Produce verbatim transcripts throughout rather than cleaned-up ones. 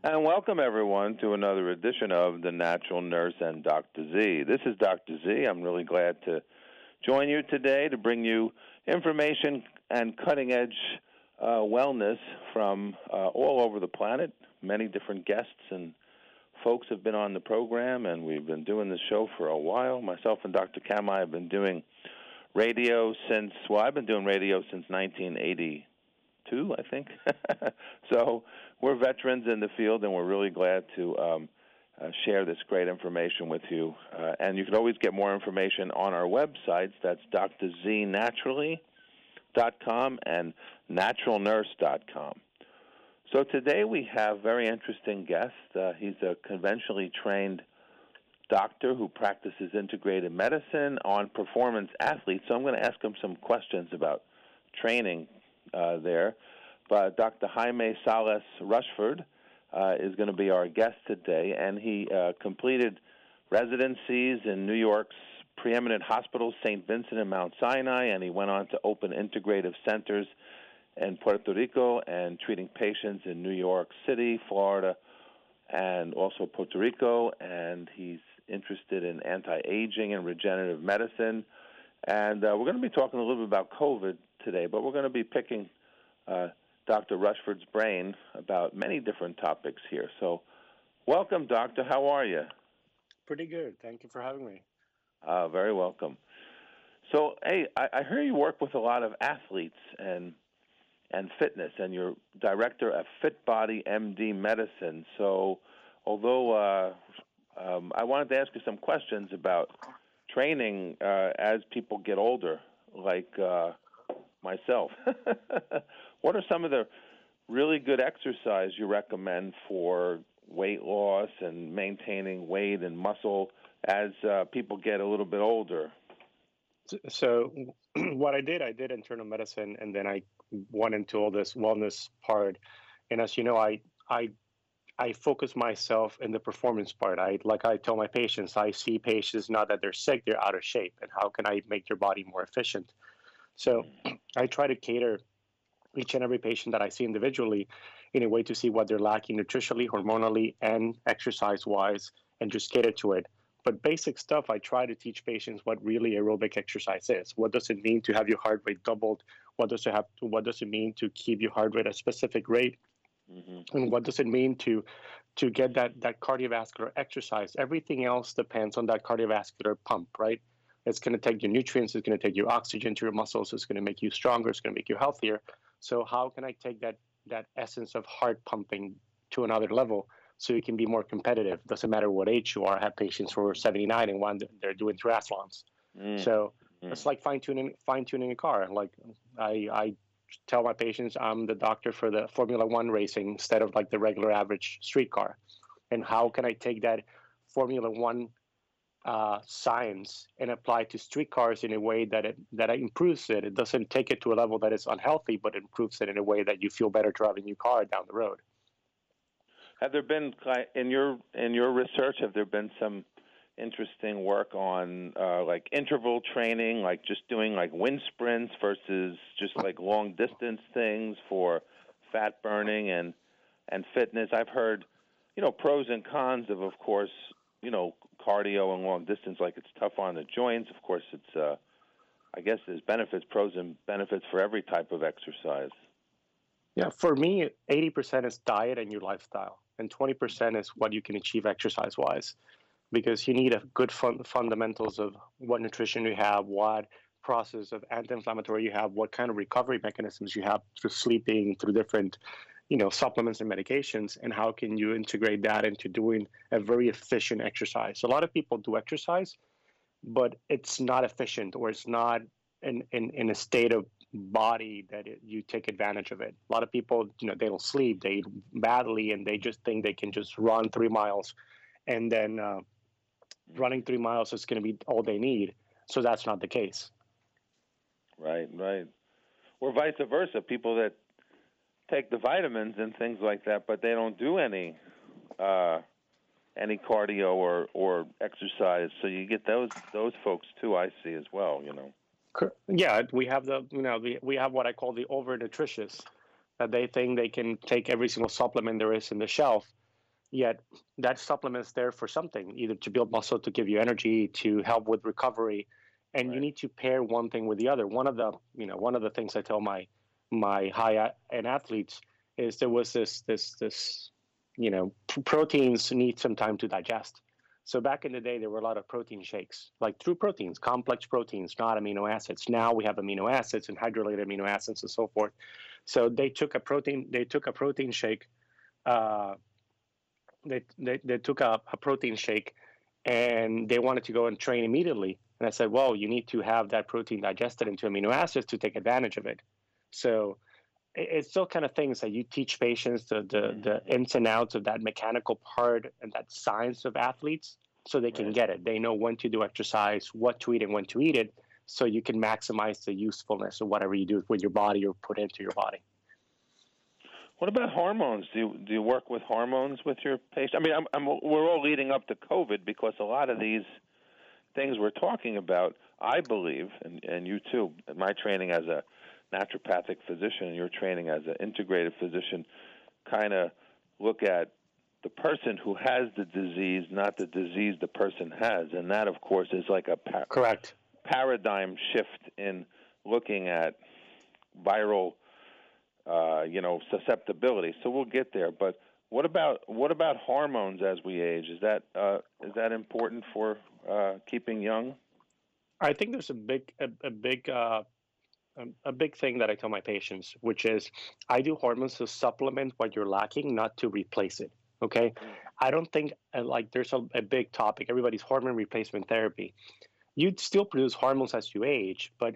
And welcome, everyone, to another edition of The Natural Nurse and Doctor Z. This is Doctor Z. I'm really glad to join you today to bring you information and cutting-edge uh, wellness from uh, all over the planet. Many different guests and folks have been on the program, and we've been doing this show for a while. Myself and Doctor Kamai have been doing radio since, well, I've been doing radio since nineteen eighty-two, I think. So we're veterans in the field, and we're really glad to um, uh, share this great information with you. Uh, and you can always get more information on our websites. That's d r z naturally dot com and natural nurse dot com. So today we have a very interesting guest. Uh, he's a conventionally trained doctor who practices integrated medicine on performance athletes. So I'm going to ask him some questions about training uh, there. But Doctor Jaime Salas Rushford uh, is going to be our guest today, and he uh, completed residencies in New York's preeminent hospitals, Saint Vincent and Mount Sinai, and he went on to open integrative centers in Puerto Rico and treating patients in New York City, Florida, and also Puerto Rico, and he's interested in anti-aging and regenerative medicine. And uh, we're going to be talking a little bit about COVID today, but we're going to be picking uh, Doctor Rushford's brain about many different topics here. So welcome, Doctor. How are you? Pretty good. Thank you for having me. Uh, very welcome. So, hey, I, I hear you work with a lot of athletes and and fitness, and you're director of Fit Body M D Medicine. So although uh, um, I wanted to ask you some questions about training uh, as people get older, like uh, myself. What are some of the really good exercise you recommend for weight loss and maintaining weight and muscle as uh, people get a little bit older? So what I did, I did internal medicine, and then I went into all this wellness part. And as you know, I I I focus myself in the performance part. I like I tell my patients, I see patients not that they're sick, they're out of shape, and how can I make their body more efficient? So I try to cater each and every patient that I see individually in a way to see what they're lacking nutritionally, hormonally, and exercise-wise, and just cater to it. But basic stuff, I try to teach patients what really aerobic exercise is. What does it mean to have your heart rate doubled? What does it have? To, what does it mean to keep your heart rate at a specific rate? Mm-hmm. And what does it mean to to get that that cardiovascular exercise? Everything else depends on that cardiovascular pump, right? It's going to take your nutrients. It's going to take your oxygen to your muscles. It's going to make you stronger. It's going to make you healthier. So how can I take that that essence of heart pumping to another level so you can be more competitive? Doesn't matter what age you are. I have patients who are seventy-nine and one they're doing triathlons. Mm. So mm. it's like fine tuning fine tuning a car. Like I I tell my patients I'm the doctor for the Formula One racing instead of like the regular average street car. And how can I take that Formula One uh, science and apply to street cars in a way that it that it improves it? It doesn't take it to a level that is unhealthy, but it improves it in a way that you feel better driving your car down the road. Have there been, in your in your research, have there been some interesting work on uh, like interval training, like just doing like wind sprints versus just like long distance things for fat burning and and fitness? I've heard, you know, pros and cons of, of course, you know, cardio and long distance. Like it's tough on the joints. Of course, it's uh, I guess there's benefits, pros and benefits for every type of exercise. Yeah, for me, eighty percent is diet and your lifestyle, and twenty percent is what you can achieve exercise-wise, because you need a good fun- fundamentals of what nutrition you have, what process of anti-inflammatory you have, what kind of recovery mechanisms you have through sleeping, through different, you know, supplements and medications, and how can you integrate that into doing a very efficient exercise. So a lot of people do exercise, but it's not efficient, or it's not in, in, in a state of body that it, you take advantage of it. A lot of people, you know, they don't sleep, they eat badly, and they just think they can just run three miles, and then uh, running three miles is going to be all they need. So that's not the case. Right, right. Or vice versa, people that take the vitamins and things like that, but they don't do any uh, any cardio or, or exercise. So you get those those folks too, I see as well, you know. Yeah, we have the you know the, we have what I call the over nutritious, that they think they can take every single supplement there is in the shelf, Yet that supplement's there for something, either to build muscle, to give you energy, to help with recovery, and you Right. need to pair one thing with the other. One of the, you know, one of the things I tell my my high end athletes is there was this this this, you know, proteins need some time to digest. So back in the day, there were a lot of protein shakes, like true proteins, complex proteins, not amino acids. Now we have amino acids and hydrolyzed amino acids and so forth. So they took a protein, they took a protein shake. Uh, they, they, they took a, a protein shake and they wanted to go and train immediately. And I said, well, you need to have that protein digested into amino acids to take advantage of it. So it's still kind of things that you teach patients the, the, Mm-hmm. the ins and outs of that mechanical part and that science of athletes so they can Right. get it. They know when to do exercise, what to eat and when to eat it, so you can maximize the usefulness of whatever you do with your body or put into your body. What about hormones? Do you do you work with hormones with your patient? I mean, I'm, I'm, we're all leading up to COVID because a lot of these things we're talking about, I believe, and, and you too, my training as a naturopathic physician and your training as an integrative physician, kind of look at the person who has the disease, not the disease the person has. And that, of course, is like a par- Correct. paradigm shift in looking at viral Uh, you know, susceptibility. So we'll get there. But what about what about hormones as we age? Is that uh, is that important for uh, keeping young? I think there's a big, a, a big, uh, a, a big thing that I tell my patients, which is I do hormones to supplement what you're lacking, not to replace it. Okay. I don't think uh, like there's a, a big topic. Everybody's hormone replacement therapy. You'd still produce hormones as you age, but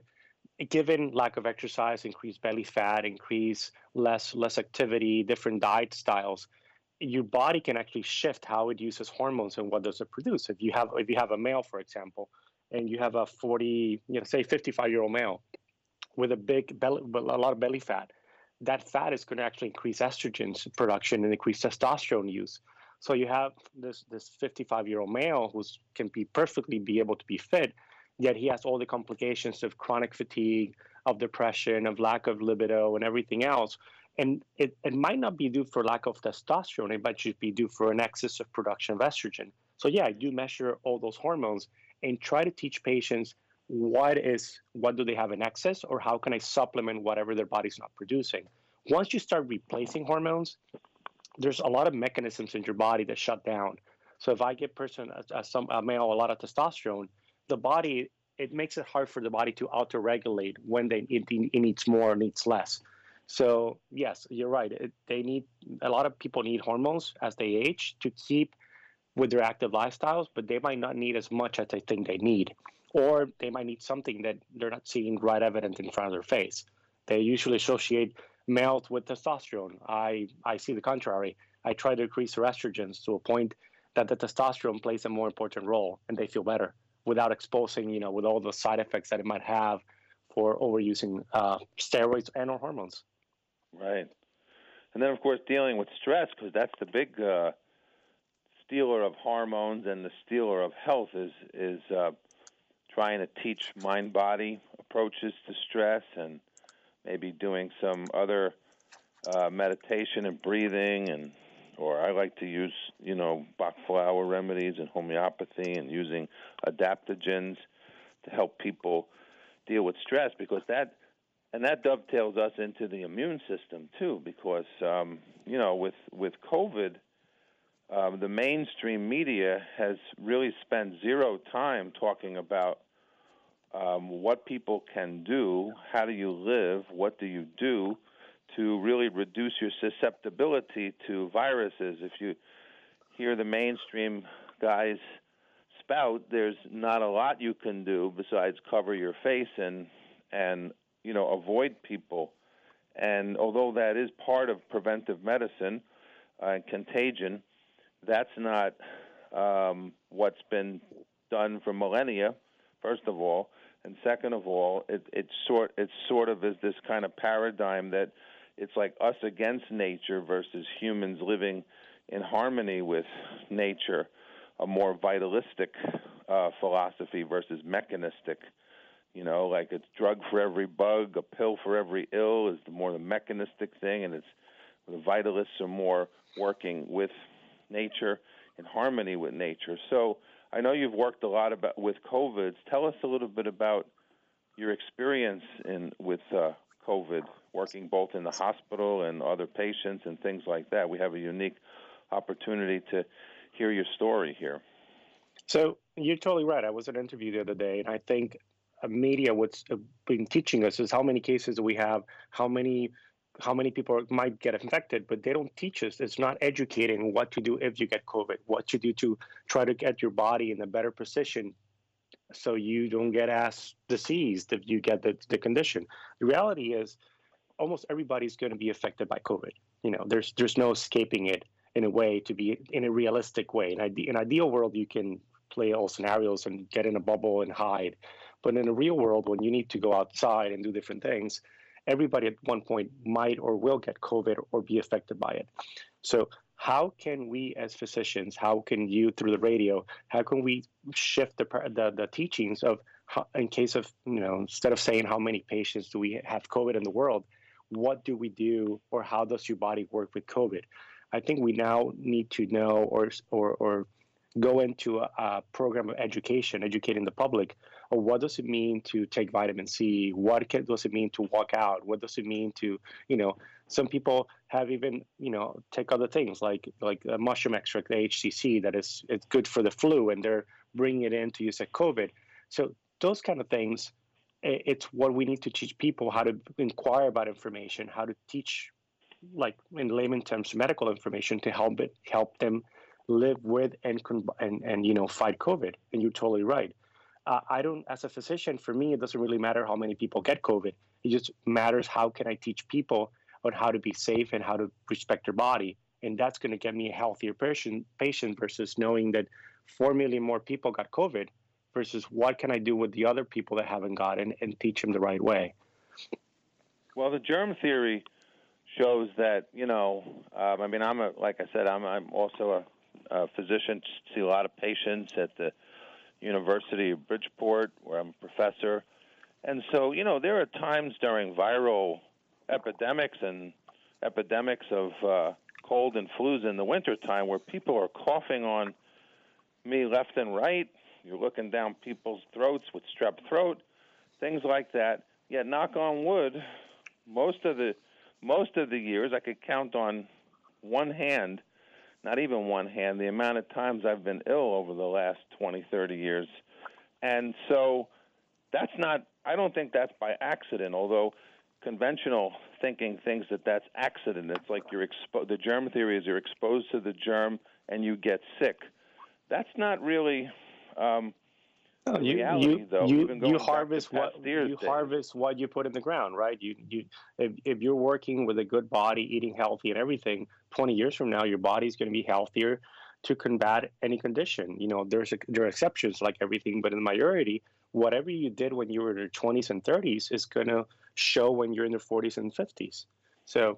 given lack of exercise, increased belly fat, increase less less activity, different diet styles, your body can actually shift how it uses hormones and what does it produce. If you have if you have a male, for example, and you have a forty, you know, say fifty-five year old male with a big belly, a lot of belly fat, that fat is going to actually increase estrogen production and increase testosterone use. So you have this this fifty-five year old male who can be perfectly be able to be fit, yet he has all the complications of chronic fatigue, of depression, of lack of libido, and everything else. And it, it might not be due for lack of testosterone, it might just be due for an excess of production of estrogen. So yeah, I do measure all those hormones and try to teach patients what is what do they have in excess or how can I supplement whatever their body's not producing. Once you start replacing hormones, there's a lot of mechanisms in your body that shut down. So if I give person a, a, some a male a lot of testosterone, the body it makes it hard for the body to auto-regulate when they it, it needs more or needs less. So yes, you're right. It, they need a lot of people need hormones as they age to keep with their active lifestyles, but they might not need as much as they think they need, or they might need something that they're not seeing right evident in front of their face. They usually associate males with testosterone. I, I see the contrary. I try to increase their estrogens to a point that the testosterone plays a more important role and they feel better without exposing, you know, with all the side effects that it might have for overusing uh, steroids and or hormones. Right. And then, of course, dealing with stress, because that's the big uh, stealer of hormones and the stealer of health is is uh, trying to teach mind-body approaches to stress and maybe doing some other uh, meditation and breathing, and or I like to use, you know, Bach flower remedies and homeopathy and using adaptogens to help people deal with stress, because that and that dovetails us into the immune system too, because um, you know, with with COVID, um, the mainstream media has really spent zero time talking about um, what people can do, how do you live, what do you do to really reduce your susceptibility to viruses. If you hear the mainstream guys spout, there's not a lot you can do besides cover your face and and you know avoid people. And although that is part of preventive medicine uh, and contagion, that's not um, what's been done for millennia, first of all. And second of all, it, it's sort it's sort of is this kind of paradigm that it's like us against nature versus humans living in harmony with nature, a more vitalistic uh, philosophy versus mechanistic. You know, like it's drug for every bug, a pill for every ill is the more the mechanistic thing, and it's the vitalists are more working with nature, in harmony with nature. So I know you've worked a lot about with COVID. Tell us a little bit about your experience in with uh, COVID, working both in the hospital and other patients and things like that. We have a unique opportunity to hear your story here. So you're totally right. I was at an interview the other day, and I think uh, media what's uh, been teaching us is how many cases we have, how many how many people might get infected, but they don't teach us. It's not educating what to do if you get COVID, what to do to try to get your body in a better position so you don't get as diseased if you get the, the condition. The reality is almost everybody's going to be affected by COVID. You know, there's there's no escaping it in a way to be in a realistic way. In an ideal world, you can play all scenarios and get in a bubble and hide. But in a real world, when you need to go outside and do different things, everybody at one point might or will get COVID or be affected by it. So how can we as physicians, how can you through the radio, how can we shift the the, the teachings of how, in case of, you know, instead of saying how many patients do we have COVID in the world, what do we do or how does your body work with COVID? I think we now need to know or or, or go into a, a program of education, educating the public of what does it mean to take vitamin C? What can, does it mean to walk out? What does it mean to, you know, some people have even, you know, take other things like like a mushroom extract, the H C C, that is it's good for the flu, and they're bringing it in to use at COVID. So those kind of things, it's what we need to teach people, how to inquire about information, how to teach, like in layman terms, medical information to help it help them live with and and and you know fight COVID. And you're totally right. Uh, I don't, as a physician, for me, it doesn't really matter how many people get COVID. It just matters how can I teach people on how to be safe and how to respect their body, and that's going to get me a healthier patient patient versus knowing that four million more people got COVID versus what can I do with the other people that haven't got it and, and teach them the right way. Well, the germ theory shows that, you know, um, I mean, I'm a, like I said, I'm, I'm also a, a physician, see a lot of patients at the University of Bridgeport, where I'm a professor. And so, you know, there are times during viral epidemics and epidemics of uh, cold and flus in the wintertime where people are coughing on me left and right. You're looking down people's throats with strep throat, things like that. Yet, knock on wood, most of the most of the years I could count on one hand, not even one hand, the amount of times I've been ill over the last twenty, thirty years. And so that's not, I don't think that's by accident, although conventional thinking thinks that that's accident. It's like you're expo- the germ theory is you're exposed to the germ and you get sick. That's not really um, no, the you, reality, you, though. You, Even going you back harvest to what Pasteur's you days. harvest what you put in the ground, right? You you if, if you're working with a good body, eating healthy and everything, twenty years from now, your body's going to be healthier to combat any condition. You know, there's a, there are exceptions like everything, but in the majority, whatever you did when you were in your twenties and thirties is going to show when you're in your forties and fifties. So,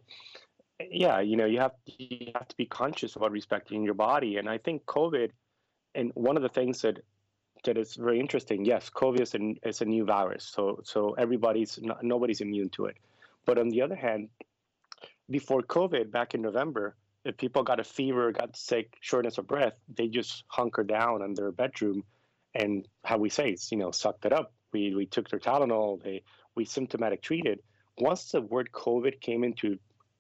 yeah, you know, you have you have to be conscious about respecting your body, and I think COVID, and one of the things that that is very interesting. Yes, COVID is a, is a new virus, so so everybody's not, nobody's immune to it. But on the other hand, before COVID, back in November, if people got a fever, got sick, shortness of breath, they just hunkered down in their bedroom, and how we say, it's, you know, sucked it up. We we took their Tylenol. They we symptomatic treated. Once the word COVID came into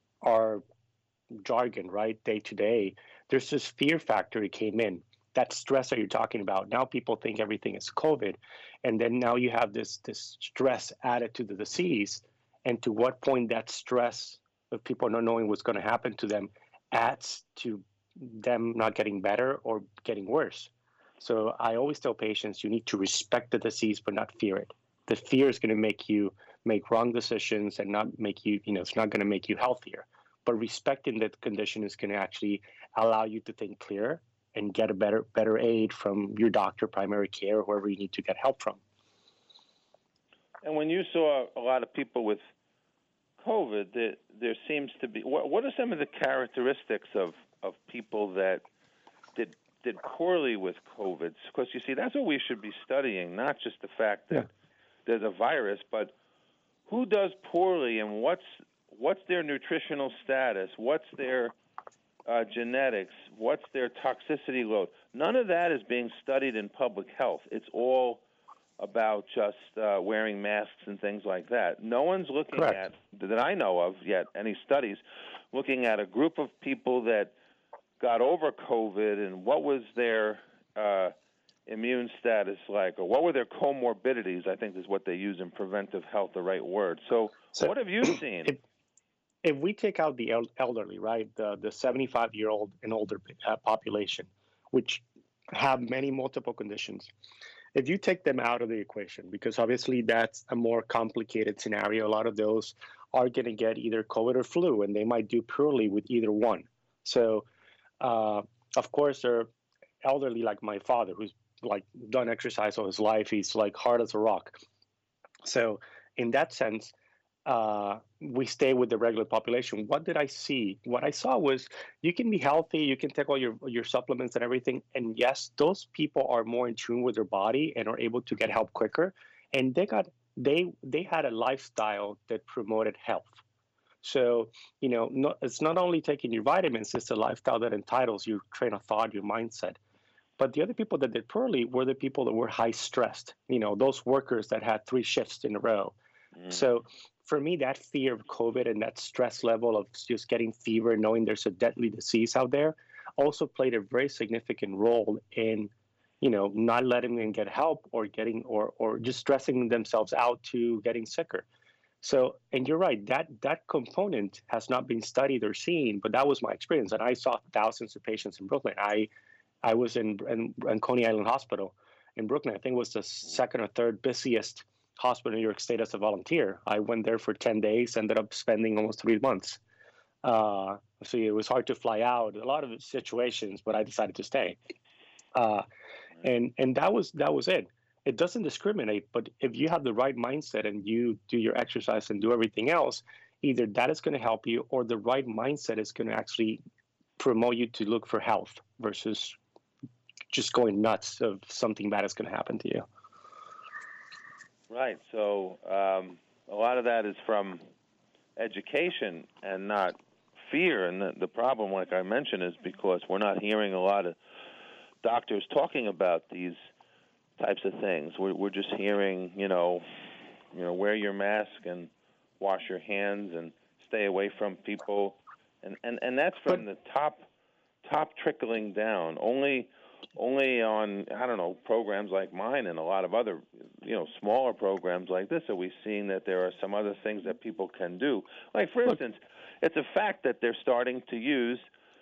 our jargon, right, day to day, there's this fear factor that came in. That stress that you're talking about. Now people think everything is COVID, and then now you have this this stress added to the disease. And to what point that stress of people not knowing what's going to happen to them adds to them not getting better or getting worse. So I always tell patients you need to respect the disease but not fear it. The fear is going to make you make wrong decisions and not make you, you know, it's not going to make you healthier. But respecting that condition is going to actually allow you to think clearer and get a better better aid from your doctor, primary care, or whoever you need to get help from. And when you saw a lot of people with COVID, there, there seems to be, what, what are some of the characteristics of, of people that did did poorly with COVID? Because, you see, that's what we should be studying, not just the fact that yeah. there's a virus, but who does poorly and what's what's their nutritional status, what's their uh, genetics, what's their toxicity load. None of that is being studied in public health. It's all about just uh, wearing masks and things like that. No one's looking Correct. at, that I know of yet, any studies, looking at a group of people that got over COVID and what was their uh, immune status like, or what were their comorbidities, I think is what they use in preventive health, the right word. So, So what have you seen? if, if we take out the el- elderly, right, the, the seventy-five-year-old and older uh, population, which have many multiple conditions, if you take them out of the equation, because obviously that's a more complicated scenario, a lot of those are going to get either COVID or flu, and they might do poorly with either one. So, uh, of course, they're elderly like my father, who's like done exercise all his life. He's like hard as a rock. So, in that sense, uh, we stay with the regular population. What did I see? What I saw was you can be healthy, you can take all your your supplements and everything, and yes, those people are more in tune with their body and are able to get help quicker. And they got they they had a lifestyle that promoted health. So you know, not, it's not only taking your vitamins; it's a lifestyle that entitles your train of thought, your mindset. But the other people that did poorly were the people that were high stressed. You know, those workers that had three shifts in a row. Mm. So for me, that fear of COVID and that stress level of just getting fever, knowing there's a deadly disease out there, also played a very significant role in, you know, not letting them get help or getting or or just stressing themselves out to getting sicker. So, and you're right, that that component has not been studied or seen, but that was my experience. And I saw thousands of patients in Brooklyn. I I was in, in, in Coney Island Hospital in Brooklyn. I think it was the second or third busiest hospital in New York State as a volunteer. I went there for ten days, ended up spending almost three months. Uh, so it was hard to fly out, a lot of situations, but I decided to stay. Uh, and and that was that was it. It doesn't discriminate, but if you have the right mindset and you do your exercise and do everything else, either that is going to help you or the right mindset is going to actually promote you to look for health versus just going nuts of something bad is going to happen to you. Right. So um, a lot of that is from education and not fear. And the, the problem, like I mentioned, is because we're not hearing a lot of doctors talking about these types of things. We're, we're just hearing, you know, you know, wear your mask and wash your hands and stay away from people, and and, and that's from but, the top top trickling down. Only only on, I don't know, programs like mine and a lot of other, you know, smaller programs like this are we seeing that there are some other things that people can do. Like, for instance, it's a fact that they're starting to use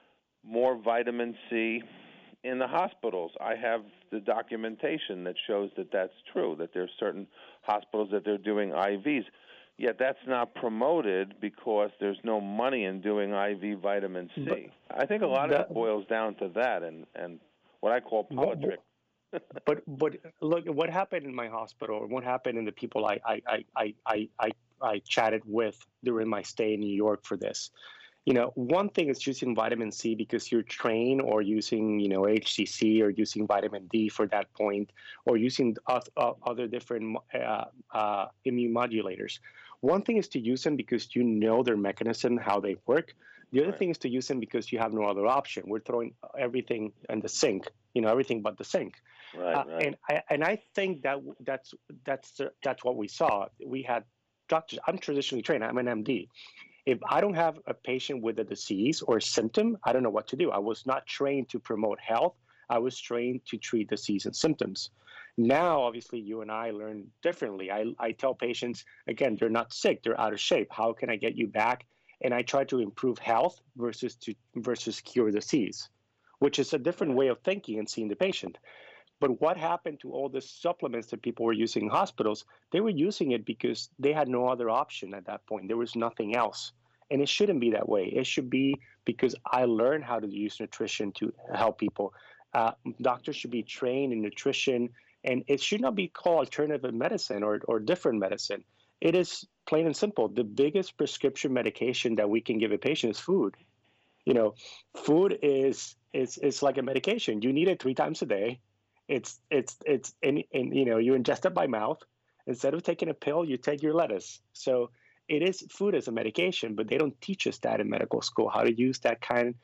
more vitamin C in the hospitals. I have the documentation that shows that that's true, that there's certain hospitals that they're doing I Vs. Yet that's not promoted because there's no money in doing I V vitamin C. But I think a lot that, of it boils down to that and, and what I call politics. but but look, what happened in my hospital, what happened in the people I I, I, I, I, I chatted with during my stay in New York for this. You know, one thing is using vitamin C because you're trained, or using, you know, H C C, or using vitamin D for that point, or using other different uh, uh, immune modulators. One thing is to use them because you know their mechanism, how they work. The other right. thing is to use them because you have no other option. We're throwing everything in the sink, you know, everything but the sink. Right, uh, right. And I and I think that that's that's that's what we saw. We had doctors. I'm traditionally trained. I'm an M D. If I don't have a patient with a disease or a symptom, I don't know what to do. I was not trained to promote health. I was trained to treat disease and symptoms. Now, obviously, you and I learn differently. I, I tell patients, again, they're not sick, they're out of shape. How can I get you back? And I try to improve health versus to versus cure disease, which is a different way of thinking and seeing the patient. But what happened to all the supplements that people were using in hospitals? They were using it because they had no other option at that point. There was nothing else. And it shouldn't be that way. It should be because I learned how to use nutrition to help people. Uh, doctors should be trained in nutrition, and it should not be called alternative medicine or, or different medicine. It is plain and simple. The biggest prescription medication that we can give a patient is food. You know, food is is is like a medication. You need it three times a day. It's it's it's and, and you know, you ingest it by mouth. Instead of taking a pill, you take your lettuce. So it is food as a medication, but they don't teach us that in medical school, how to use that kind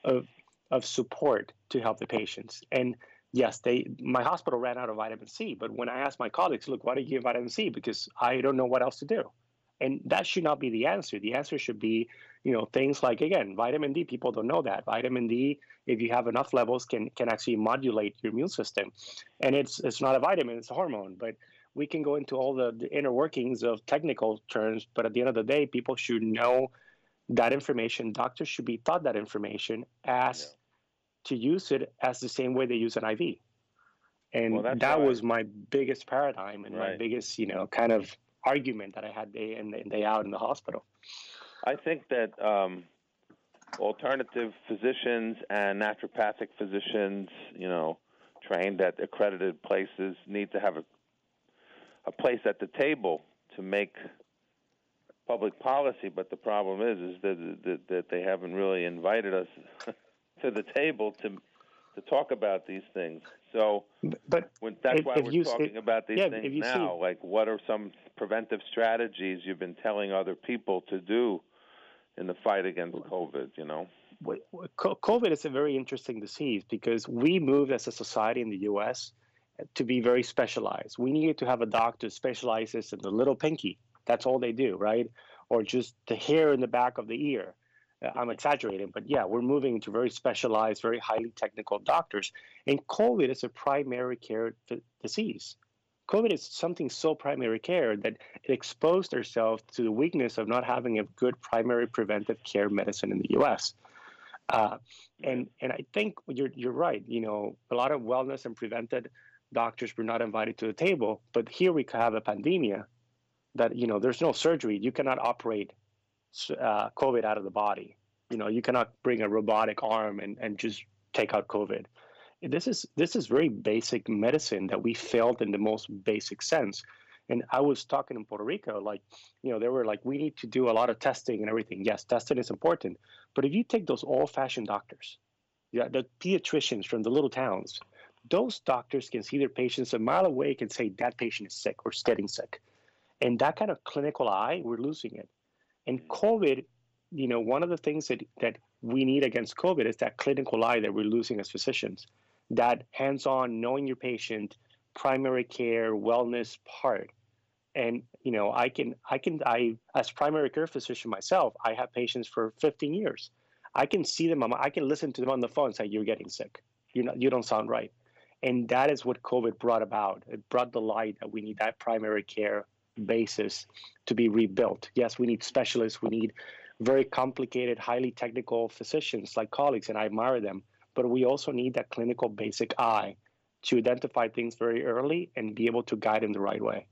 of of support to help the patients. And yes, they my hospital ran out of vitamin C, but when I asked my colleagues, look, why do you give vitamin C? Because I don't know what else to do. And that should not be the answer. The answer should be, you know, things like, again, vitamin D. People don't know that vitamin D, if you have enough levels, can can actually modulate your immune system. And it's it's not a vitamin; it's a hormone. But we can go into all the, the inner workings of technical terms. But at the end of the day, people should know that information. Doctors should be taught that information as Yeah. to use it as the same way they use an I V. And Well, that's that why. was my biggest paradigm and my Right. biggest, you know, kind of argument that I had day in and day out in the hospital. I think that um, alternative physicians and naturopathic physicians, you know, trained at accredited places, need to have a, a place at the table to make public policy. But the problem is, is that that, that they haven't really invited us to the table to to talk about these things. So, but when, that's if, why if we're you, talking it, about these yeah, things if you now. see, Like, what are some preventive strategies you've been telling other people to do in the fight against COVID? You know, COVID is a very interesting disease because we moved as a society in the U S to be very specialized. We needed to have a doctor specializes in the little pinky. That's all they do, right? Or just the hair in the back of the ear. Uh, I'm exaggerating, but yeah, we're moving into very specialized, very highly technical doctors. And COVID is a primary care f- disease. COVID is something so primary care that it exposed ourselves to the weakness of not having a good primary preventive care medicine in the U S. Uh, and and I think you're you're right. You know, a lot of wellness and prevented doctors were not invited to the table. But here we have a pandemia that, you know, there's no surgery. You cannot operate uh, COVID out of the body. You know, you cannot bring a robotic arm and, and just take out COVID. This is this is very basic medicine that we failed in the most basic sense. And I was talking in Puerto Rico, like, you know, they were like, we need to do a lot of testing and everything. Yes, testing is important. But if you take those old-fashioned doctors, yeah, the pediatricians from the little towns, those doctors can see their patients a mile away, can say that patient is sick or is getting sick. And that kind of clinical eye, we're losing it. And COVID, you know, one of the things that, that we need against COVID is that clinical eye that we're losing as physicians, that hands-on, knowing your patient, primary care, wellness part. And, you know, I can, I can, I, as primary care physician myself, I have patients for fifteen years. I can see them, I can listen to them on the phone and say, you're getting sick. You're not, you don't sound right. And that is what COVID brought about. It brought the light that we need that primary care basis to be rebuilt. Yes, we need specialists. We need very complicated, highly technical physicians like colleagues, and I admire them. But we also need that clinical basic eye to identify things very early and be able to guide them the right way.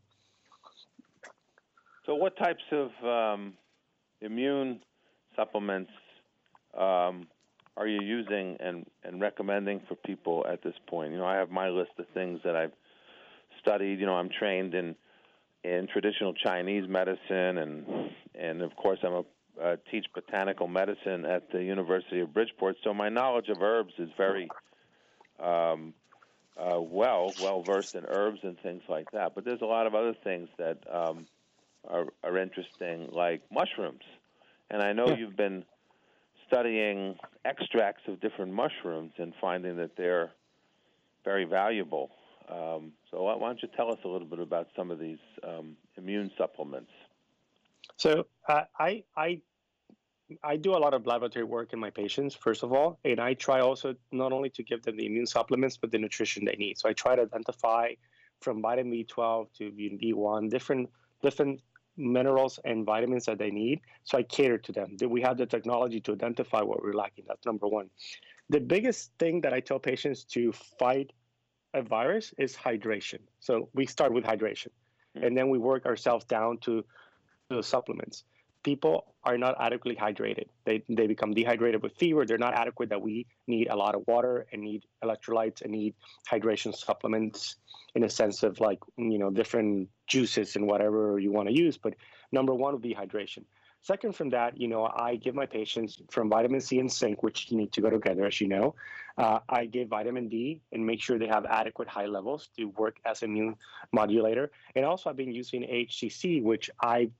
So what types of um, immune supplements um, are you using and, and recommending for people at this point? You know, I have my list of things that I've studied. You know, I'm trained in in traditional Chinese medicine, and and of course I'm a uh, teach botanical medicine at the University of Bridgeport. So my knowledge of herbs is very um, uh, well well versed in herbs and things like that. But there's a lot of other things that um, are, are interesting, like mushrooms. And I know you've been studying extracts of different mushrooms and finding that they're very valuable. Um, so why don't you tell us a little bit about some of these um, immune supplements? So uh, I I I do a lot of laboratory work in my patients, first of all, and I try also not only to give them the immune supplements, but the nutrition they need. So I try to identify from vitamin B twelve to B one, different different minerals and vitamins that they need. So I cater to them. We have the technology to identify what we're lacking. That's number one. The biggest thing that I tell patients to fight a virus is hydration. So we start with hydration, mm-hmm. and then we work ourselves down to the supplements. People are not adequately hydrated. They they become dehydrated with fever. They're not adequate. That we need a lot of water and need electrolytes and need hydration supplements in a sense of like, you know, different juices and whatever you want to use. But number one would be hydration. Second from that, you know, I give my patients from vitamin C and zinc, which need to go together, as you know. Uh, I give vitamin D and make sure they have adequate high levels to work as an immune modulator. And also I've been using H C C, which I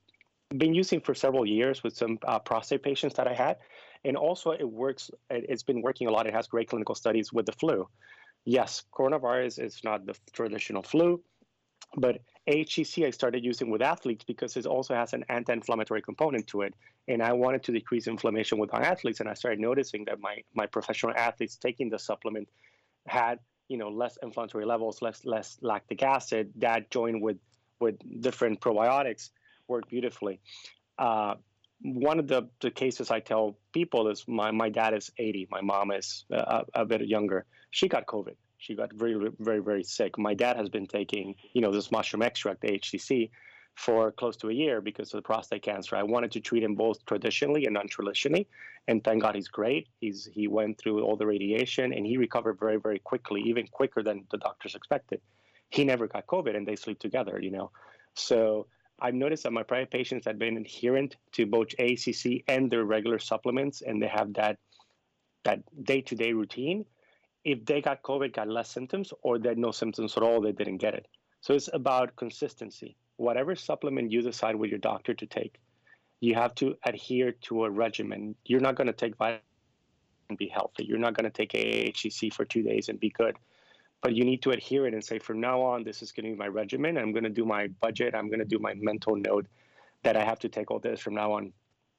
been using for several years with some uh, prostate patients that I had. And also it works, it's been working a lot. It has great clinical studies with the flu. Yes, coronavirus is not the traditional flu, but A H C C I started using with athletes because it also has an anti-inflammatory component to it. And I wanted to decrease inflammation with my athletes. And I started noticing that my, my professional athletes taking the supplement had, you know, less inflammatory levels, less less lactic acid. That joined with with different probiotics worked beautifully. Uh, one of the, the cases I tell people is my, my dad is eighty. My mom is a, a bit younger. She got COVID. She got very, very, very sick. My dad has been taking, you know, this mushroom extract, A H C C, for close to a year because of the prostate cancer. I wanted to treat him both traditionally and non-traditionally, and thank God he's great. He's he went through all the radiation and he recovered very, very quickly, even quicker than the doctors expected. He never got COVID, and they sleep together, you know. So I've noticed that my private patients have been adherent to both A H C C and their regular supplements, and they have that that day-to-day routine. If they got COVID, got less symptoms, or they had no symptoms at all, they didn't get it. So it's about consistency. Whatever supplement you decide with your doctor to take, you have to adhere to a regimen. You're not going to take vitamin and be healthy. You're not going to take A H C C for two days and be good. But you need to adhere it and say, from now on, this is going to be my regimen. I'm going to do my budget. I'm going to do my mental note that I have to take all this from now on.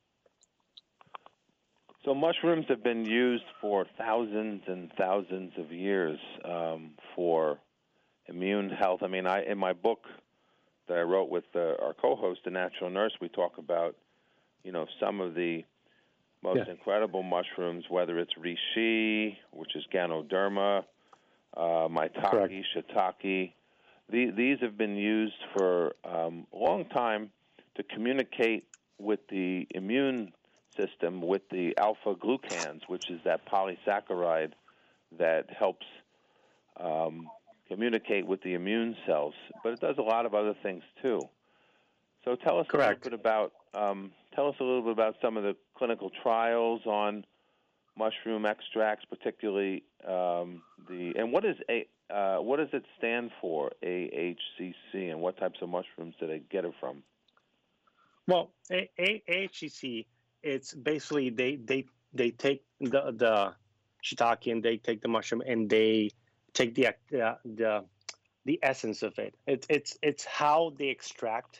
So mushrooms have been used for thousands and thousands of years um, for immune health. I mean, I in my book that I wrote with uh, our co-host, the natural nurse, we talk about, you know, some of the most yeah. incredible mushrooms, whether it's reishi, which is Ganoderma, uh, maitake, Correct. shiitake. The, these have been used for um, a long time to communicate with the immune system, with the alpha-glucans, which is that polysaccharide that helps um, communicate with the immune cells. But it does a lot of other things too. So tell us Correct. a little bit about um, tell us a little bit about some of the clinical trials on mushroom extracts, particularly um, the and what is a uh, what does it stand for, A H C C, and what types of mushrooms do they get it from? Well, A H C C, it's basically they they they take the the shiitake and they take the mushroom and they take the uh, the the essence of it. It's it's it's how they extract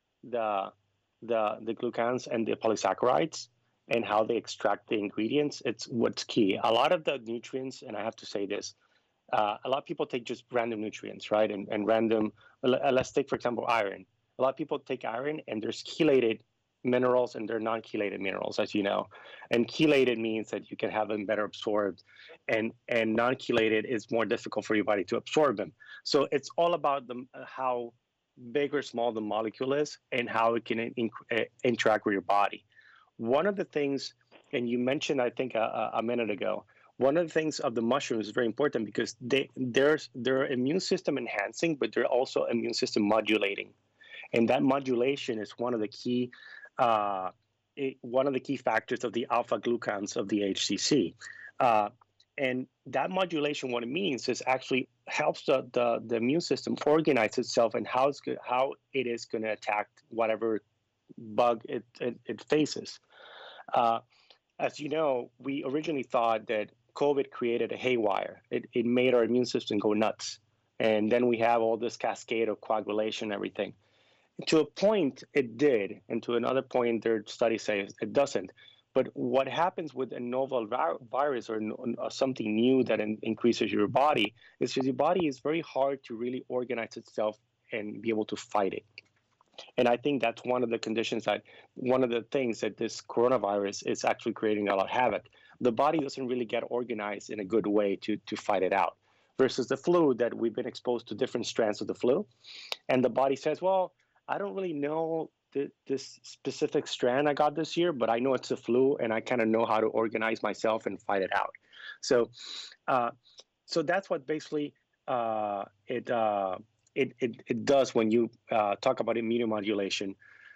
the the the glucans and the polysaccharides and how they extract the ingredients. It's what's key. A lot of the nutrients, and I have to say this, uh, a lot of people take just random nutrients, right? And and random. Let's take for example iron. A lot of people take iron and there's chelated minerals and they're non-chelated minerals, as you know. And chelated means that you can have them better absorbed, and and non-chelated is more difficult for your body to absorb them. So it's all about the how big or small the molecule is and how it can in, uh, interact with your body. One of the things, and you mentioned, I think a, a minute ago, one of the things of the mushrooms is very important because they there's they're immune system enhancing, but they're also immune system modulating. And that modulation is one of the key, uh, it, one of the key factors of the alpha glucans of the H C C. Uh, and that modulation, what it means is actually helps the, the, the immune system organize itself and how it's go- how it is going to attack whatever bug it, it, it faces. Uh, as you know, we originally thought that COVID created a haywire. It, it made our immune system go nuts. And then we have all this cascade of coagulation and everything. To a point, it did, and to another point, their studies say it doesn't. But what happens with a novel virus or, or something new that in, increases your body is that your body is very hard to really organize itself and be able to fight it. And I think that's one of the conditions that, one of the things that this coronavirus is actually creating a lot of havoc. The body doesn't really get organized in a good way to, to fight it out. Versus the flu, that we've been exposed to different strands of the flu. And the body says, well, I don't really know th- this specific strand I got this year, but I know it's a flu, and I kind of know how to organize myself and fight it out. So, uh, so that's what basically uh, it, uh, it it it does when you uh, talk about immunomodulation.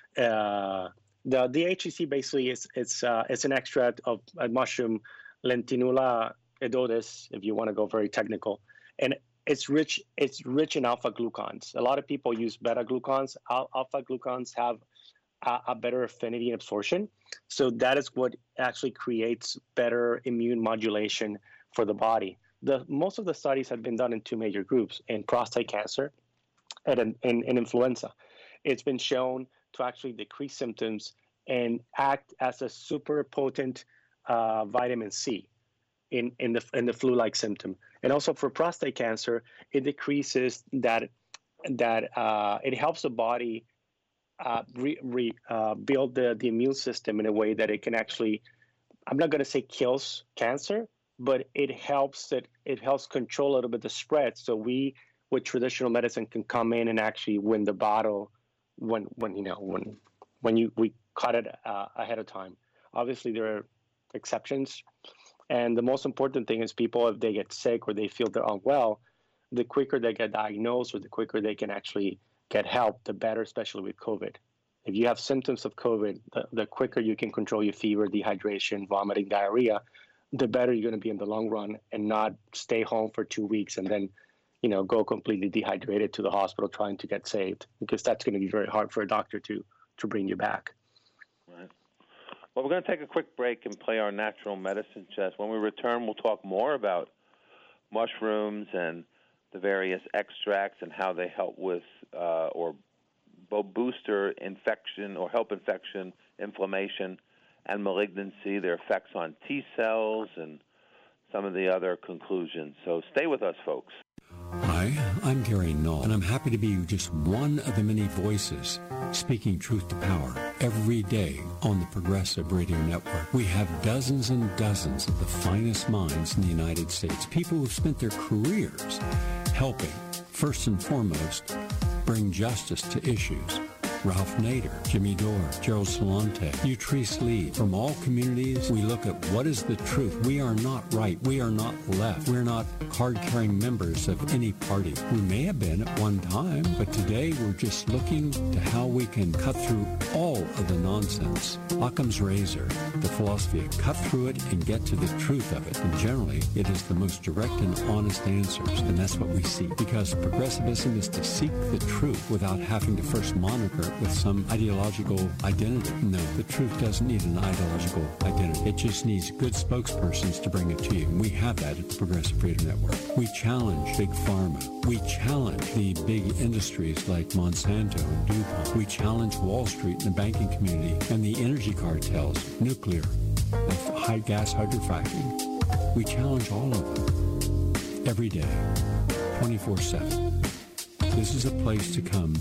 Uh, the the H C C basically is it's uh, it's an extract of a mushroom, Lentinula edodes, if you want to go very technical, and It's rich. It's rich in alpha glucans. A lot of people use beta glucans. Al- alpha glucans have a, a better affinity and absorption. So that is what actually creates better immune modulation for the body. The most of the studies have been done in two major groups: in prostate cancer and in, in, in influenza. It's been shown to actually decrease symptoms and act as a super potent uh, vitamin C in, in the in the flu-like symptom. And also for prostate cancer, it decreases that that uh, it helps the body uh, re, re, uh, build the, the immune system in a way that it can actually, I'm not going to say kills cancer, but it helps it it helps control a little bit the spread. So we, with traditional medicine, can come in and actually win the battle when when you know when when you we cut it uh, ahead of time. Obviously, there are exceptions, and the most important thing is people, if they get sick or they feel they're unwell, the quicker they get diagnosed or the quicker they can actually get help, the better, especially with COVID. If you have symptoms of COVID, the, the quicker you can control your fever, dehydration, vomiting, diarrhea, the better you're going to be in the long run, and not stay home for two weeks and then, you know, go completely dehydrated to the hospital trying to get saved, because that's going to be very hard for a doctor to, to bring you back. Right. Well, we're going to take a quick break and play our natural medicine chess. When we return, we'll talk more about mushrooms and the various extracts and how they help with uh, or booster infection or help infection, inflammation, and malignancy, their effects on T cells, and some of the other conclusions. So stay with us, folks. Hi, I'm Gary Null, and I'm happy to be just one of the many voices speaking truth to power every day on the Progressive Radio Network. We have dozens and dozens of the finest minds in the United States, people who've spent their careers helping, first and foremost, bring justice to issues. Ralph Nader, Jimmy Dore, Gerald Salante, Utrice Lee. From all communities, we look at what is the truth. We are not right. We are not left. We're not card-carrying members of any party. We may have been at one time, but today we're just looking to how we can cut through all of the nonsense. Occam's razor, the philosophy of cut through it and get to the truth of it. And generally, it is the most direct and honest answers, and that's what we seek. Because progressivism is to seek the truth without having to first monitor it with some ideological identity. No, the truth doesn't need an ideological identity. It just needs good spokespersons to bring it to you. And we have that at the Progressive Freedom Network. We challenge Big Pharma. We challenge the big industries like Monsanto and DuPont. We challenge Wall Street and the banking community and the energy cartels, nuclear, and high gas hydrofracking. We challenge all of them every day, twenty-four seven. This is a place to come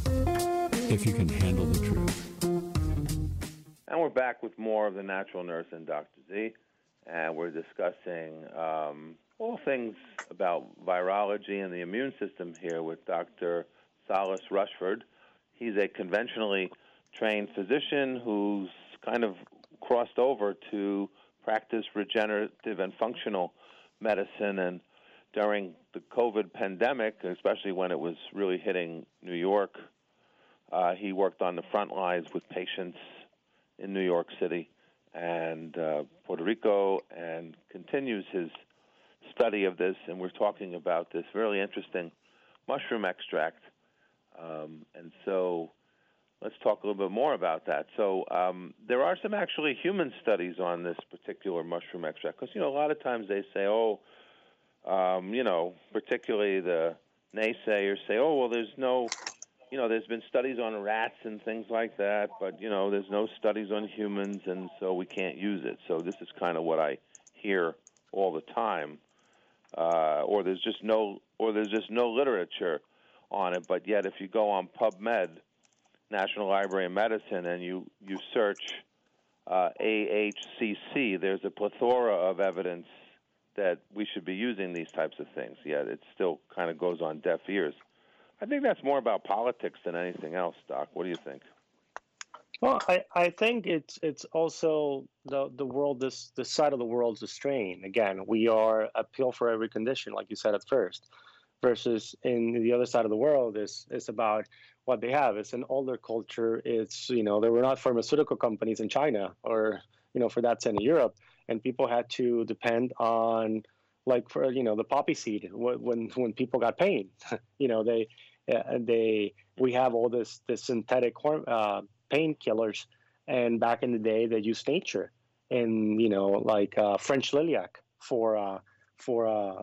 if you can handle the truth. And we're back with more of the Natural Nurse and Doctor Z, and we're discussing um, all things about virology and the immune system here with Doctor Salas Rushford. He's a conventionally trained physician who's kind of crossed over to practice regenerative and functional medicine. And during the COVID pandemic, especially when it was really hitting New York, Uh, he worked on the front lines with patients in New York City and uh, Puerto Rico, and continues his study of this. And we're talking about this really interesting mushroom extract. Um, and so let's talk a little bit more about that. So um, there are some actually human studies on this particular mushroom extract, because, you know, a lot of times they say, oh, um, you know, particularly the naysayers say, oh, well, there's no... You know, there's been studies on rats and things like that, but, you know, there's no studies on humans, and so we can't use it. So this is kind of what I hear all the time. Uh, or there's just no or there's just no literature on it, but yet if you go on PubMed, National Library of Medicine, and you, you search uh, A H C C, there's a plethora of evidence that we should be using these types of things, yet it still kind of goes on deaf ears. I think that's more about politics than anything else, Doc. What do you think? Well, I, I think it's it's also the the world, this this side of the world's a strain. Again, we are a pill for every condition, like you said at first, versus in the other side of the world is is about what they have. It's an older culture. It's, you know, there were not pharmaceutical companies in China or, you know, for that sense in Europe, and people had to depend on, like, for, you know, the poppy seed when when people got pain. you know, they. Uh, they we have all this this synthetic horm- uh, painkillers, and back in the day they used nature, and you know like uh, French lilac for uh, for uh,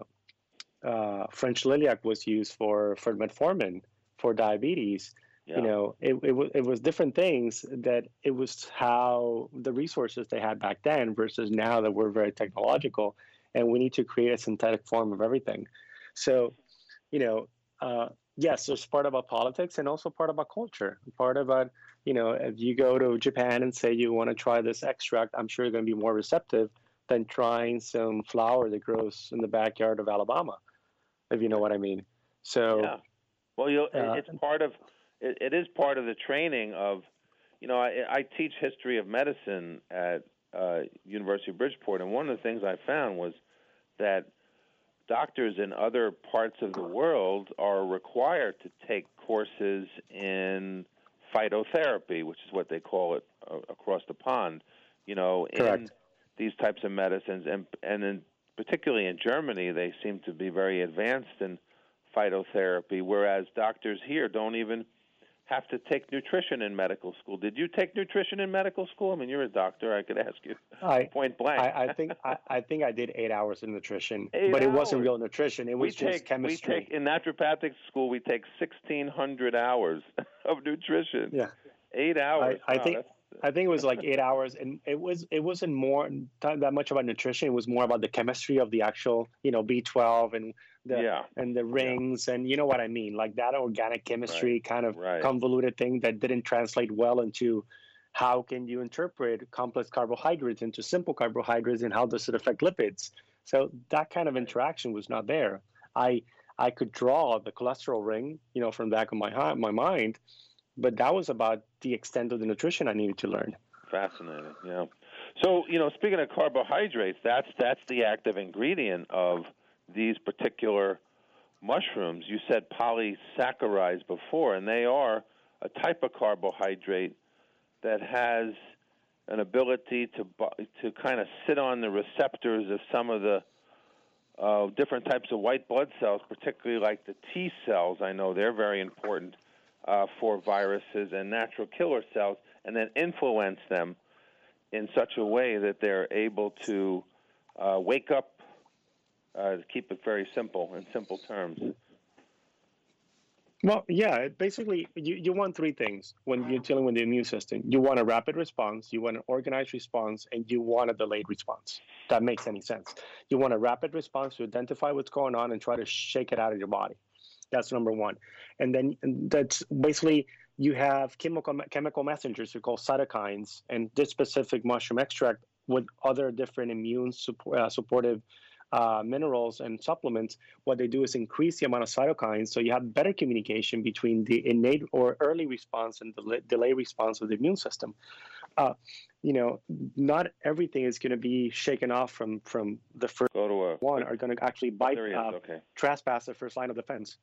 uh, French lilac was used for for metformin for diabetes. Yeah. You know, it it was it was different things that it was how the resources they had back then versus now that we're very technological, and we need to create a synthetic form of everything. So, you know, uh, yes, there's part about politics and also part about culture. Part about, you know, if you go to Japan and say you want to try this extract, I'm sure you're going to be more receptive than trying some flower that grows in the backyard of Alabama, if you know what I mean. So, yeah. Well, you uh, it's part of it, it is part of the training of, you know, I, I teach history of medicine at uh, University of Bridgeport, and one of the things I found was that doctors in other parts of the world are required to take courses in phytotherapy, which is what they call it uh, across the pond, you know, Correct. in these types of medicines. And, and in, particularly in Germany, they seem to be very advanced in phytotherapy, whereas doctors here don't even have to take nutrition in medical school. Did you take nutrition in medical school? I mean, you're a doctor. I could ask you I, point blank. I, I think I, I think I did eight hours in nutrition, Eight but it hours. wasn't real nutrition. It was we just take, chemistry. We take, in naturopathic school, we take sixteen hundred hours of nutrition. Yeah. Eight hours. I, I wow, think that's... I think it was like eight hours, and it was it wasn't more that much about nutrition. It was more about the chemistry of the actual, you know, B twelve and the yeah. and the rings, yeah. and you know what I mean, like that organic chemistry right. kind of right. convoluted thing that didn't translate well into how can you interpret complex carbohydrates into simple carbohydrates, and how does it affect lipids. So that kind of interaction was not there. I I could draw the cholesterol ring, you know, from the back of my my mind. But that was about the extent of the nutrition I needed to learn. Fascinating, yeah. So, you know, speaking of carbohydrates, that's that's the active ingredient of these particular mushrooms. You said polysaccharides before, and they are a type of carbohydrate that has an ability to to kind of sit on the receptors of some of the uh, different types of white blood cells, particularly like the T cells. I know they're very important Uh, for viruses and natural killer cells, and then influence them in such a way that they're able to uh, wake up, uh, to keep it very simple, in simple terms. Well, yeah, basically, you, you want three things when you're dealing with the immune system. You want a rapid response, you want an organized response, and you want a delayed response. That makes any sense. You want a rapid response to identify what's going on and try to shake it out of your body. That's number one. And then that's basically you have chemical chemical messengers we call cytokines, and this specific mushroom extract with other different immune support, uh, supportive uh, minerals and supplements. What they do is increase the amount of cytokines, so you have better communication between the innate or early response and the delay response of the immune system. Uh, you know, not everything is going to be shaken off from from the first Go to a, one are going to actually bite, uh, okay. trespass the first line of defense.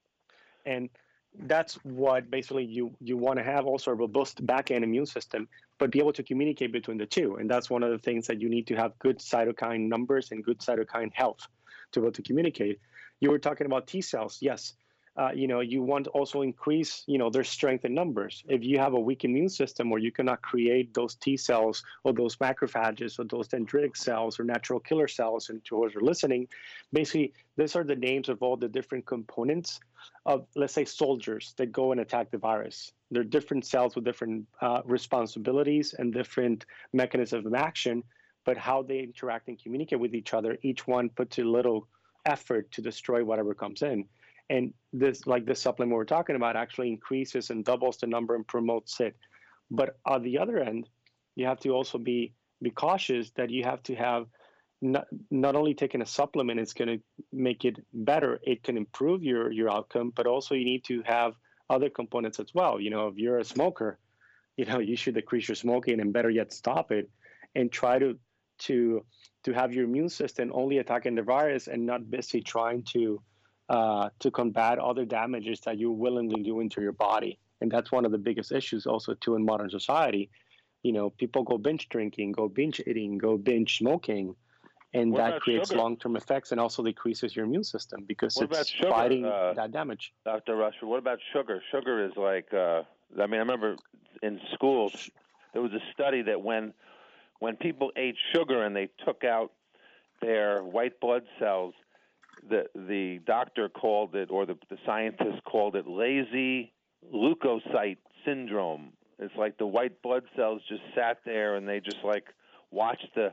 And that's what basically you, you want to have also a robust back-end immune system, but be able to communicate between the two. And that's one of the things that you need to have good cytokine numbers and good cytokine health to be able to communicate. You were talking about T cells. Yes. Uh, you know, you want to also increase, you know, their strength in numbers. If you have a weak immune system where you cannot create those T cells or those macrophages or those dendritic cells or natural killer cells, and to those who are listening, basically, these are the names of all the different components of, let's say, soldiers that go and attack the virus. They're different cells with different uh, responsibilities and different mechanisms of action, but how they interact and communicate with each other, each one puts a little effort to destroy whatever comes in. And this, like this supplement we're talking about, actually increases and doubles the number and promotes it. But on the other end, you have to also be be cautious that you have to have not, not only taking a supplement, it's going to make it better. It can improve your, your outcome, but also you need to have other components as well. You know, if you're a smoker, you know, you should decrease your smoking and better yet stop it, and try to to to have your immune system only attacking the virus and not busy trying to uh, to combat other damages that you're willingly doing to your body. And that's one of the biggest issues also too in modern society. You know, people go binge drinking, go binge eating, go binge smoking, And What that about creates sugar? long-term effects and also decreases your immune system because What about it's sugar, fighting uh, that damage. Doctor Rusher? What about sugar? Sugar is like, uh, I mean, I remember in school there was a study that when when people ate sugar and they took out their white blood cells, the the doctor called it, or the, the scientists called it, lazy leukocyte syndrome. It's like the white blood cells just sat there and they just like watched the